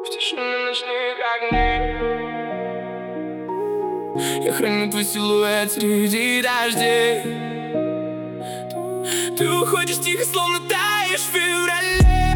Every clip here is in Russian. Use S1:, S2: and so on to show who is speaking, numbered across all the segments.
S1: в тишине ночных огней. Я храню твой силуэт среди дождей. Ты уходишь тихо, словно таешь в феврале.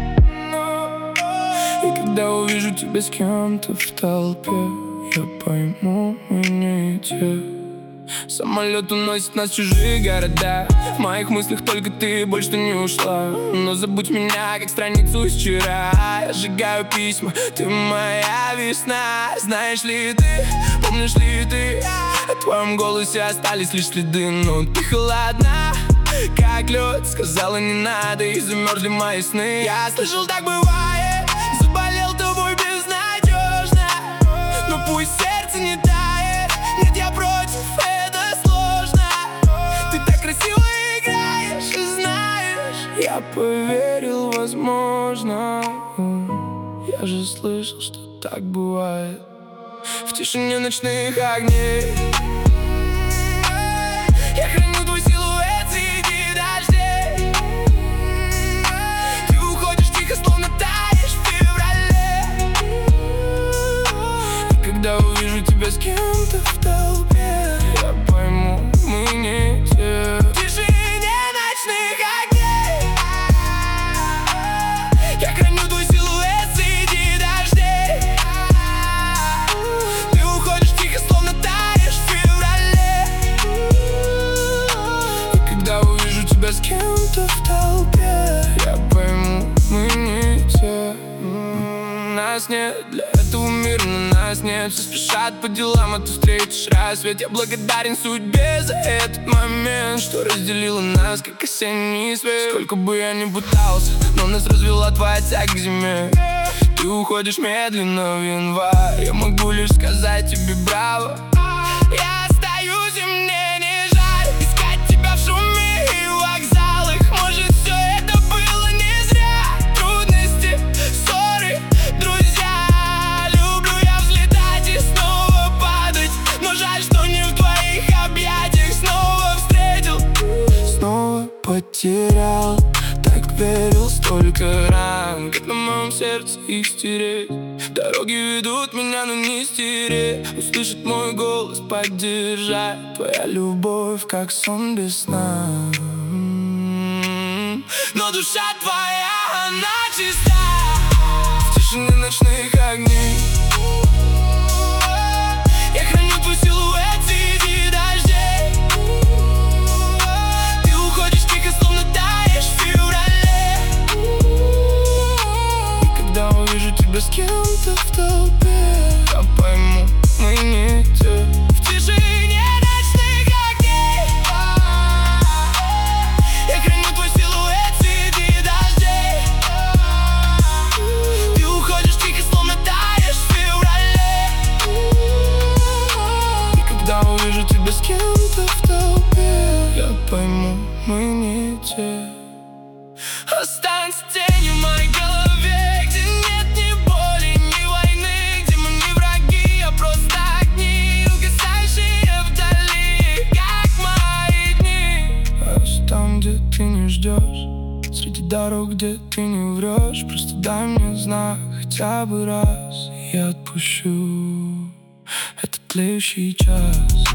S1: И когда увижу тебя с кем-то в толпе, я пойму, мы не те. Самолет уносит нас в чужие города. В моих мыслях только ты, больше ты не ушла. Но забудь меня, как страницу из вчера. Я сжигаю письма, ты моя весна. Знаешь ли ты, помнишь ли ты, о твоем голосе остались лишь следы. Но ты холодна, как лед. Сказала не надо, и замерзли мои сны. Я слышал, так бывает, заболел тобой безнадежно. Но пусть сердце не тает, нет, я против, это сложно. Ты так красиво играешь и знаешь, я поверил, возможно. Я же слышал, что так бывает в тишине ночных огней. Я храню твой силуэт среди дождей. Ты уходишь тихо, словно таешь в феврале. И когда увижу тебя с кем-то в толпе, я пойму, мы не те. В тишине ночных огней. Я храню твой силуэт среди дождей. Ты уходишь тихо, словно таешь в феврале. И когда увижу тебя с кем-то в толпе, я пойму, мы не те. Нас нет для этого мира, но нас нет. Все спешат по делам, а ты встретишь рассвет. Я благодарен судьбе за этот момент, что разделила нас, как осенний свет. Сколько бы я ни пытался, но нас развела твоя тяга к зиме. Ты уходишь медленно в январь. Я могу лишь сказать тебе браво. Я остаюсь, и мне не жаль искать тебя в шуме и вокзалах. Может, все это было не зря. Трудности, ссоры, друзья. Люблю я взлетать и снова падать, но жаль, что не в твоих объятиях снова встретил. Снова потерял, так верил, столько ран, как на моем сердце их стереть. Дороги ведут меня, но не стереть. Услышать мой голос, поддержать. Твоя любовь, как сон без сна. Но душа твоя, она чиста в тишине ночных огней. Я храню твой силуэт среди дождей. Ты уходишь тихо, словно таешь в феврале. И когда увижу тебя с кем-то в толпе, я пойму, мы не те. В тишине ночных огней. Я храню твой силуэт среди дождей. Ты уходишь тихо, словно таешь в феврале. И когда увижу тебя с кем-то в толпе, я пойму, мы не те. Останься тенью в моей голове, где нет ни боли, ни войны, где мы не враги, а просто огни, угасающие вдали, как мои дни. Оставь там, где ты не ждешь, среди дорог, где ты не врешь. Просто дай мне знак хотя бы раз, и я отпущу этот тлеющий час.